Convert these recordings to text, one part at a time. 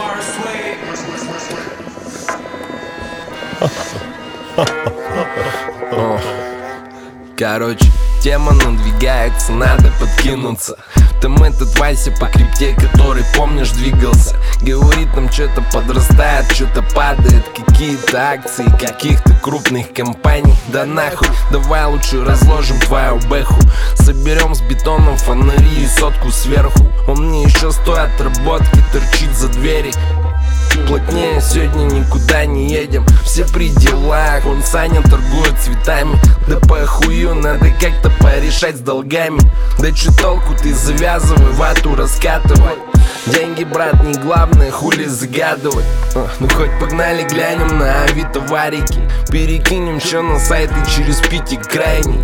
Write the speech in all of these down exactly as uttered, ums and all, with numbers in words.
Короче, тема надвигается, надо подкинуться. Там этот Вася по крипте, который, помнишь, двигался. Говорит, нам что-то подрастает, что-то падает. Какие-то акции каких-то крупных компаний. Да нахуй, давай лучше разложим твою бэху. Соберем с бетоном фонари и сотку сверху. Он мне еще стоит отработки, торчит за двери. Плотнее сегодня никуда не едем, все при делах. Он Саня торгует цветами. Да похую, надо как-то порешать с долгами. Да че толку, ты завязывай, вату раскатывай. Деньги, брат, не главное, хули загадывать. а, Ну хоть погнали, глянем на авито варики. Перекинем чё на сайт и через Пити крайний.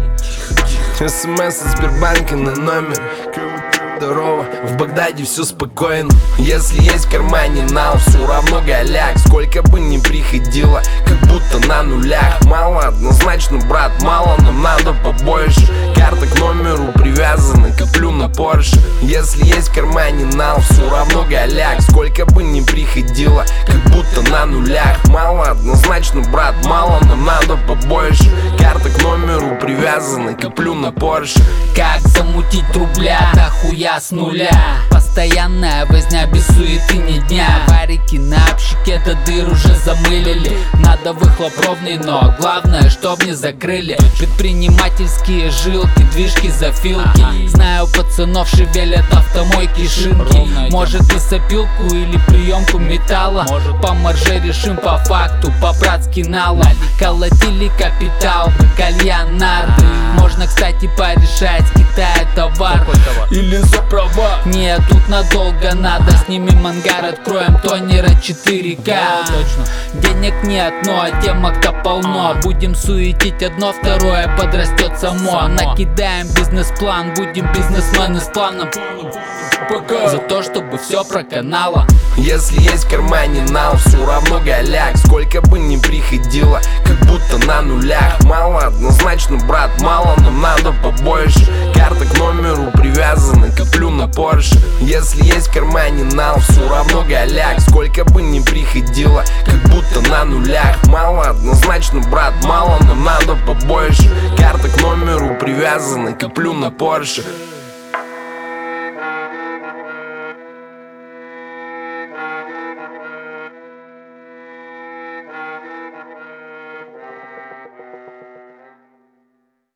СМС из Сбербанка на номер. Здорово, в Багдаде все спокойно. Если есть в кармане нал, все равно голяк. Сколько бы ни приходило, как будто на нулях. Мало однозначно, брат, мало, нам надо побольше. Карта к номеру привязана, коплю на Порше. Если есть в кармане нал, все равно голяк. Сколько бы ни приходило, как будто на нулях. Мало однозначно, брат, мало, нам надо побольше. Карта к номеру привязана, коплю на Порше. Как замутить рубля, дохуя с нуля. Постоянная возня без суеты ни дня. Варики на общике до дыр уже замылили. Надо выхлоп ровный, но главное, чтоб не закрыли. Предпринимательские жилки, движки, зафилки. Знаю пацанов, шевелят автомойки, шинки. Может лесопилку или приемку металла. По марже решим по факту, по-братски налог. Колотили капитал, кальян, нарды. Можно, кстати, порешать с Китая товар или за права. Нет, тут надолго надо. Снимем ангар, откроем тонера четыре ка. Денег нет, но темок-то полно. Будем суетить одно, второе подрастет само. Накидаем бизнес-план, будем бизнесмены с планом. Пока. За то, чтобы все проканало. Если есть в кармане нал, все равно голяк. Сколько бы ни приходило, как будто на нулях. Мало однозначно, брат, мало, нам надо побольше. Карта к номеру привязана, коплю на Порше. Если есть в кармане нал, все равно голяк. Сколько бы ни приходило, как будто на нулях. Мало однозначно, брат, мало, нам надо побольше. Карта к номеру привязана, коплю на Порше.